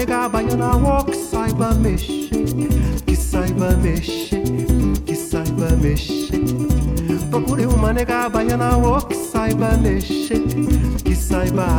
nega baiana que saiba mexer, que saiba mexer, que saiba mexer. Procure uma nega baiana que saiba mexer, que saiba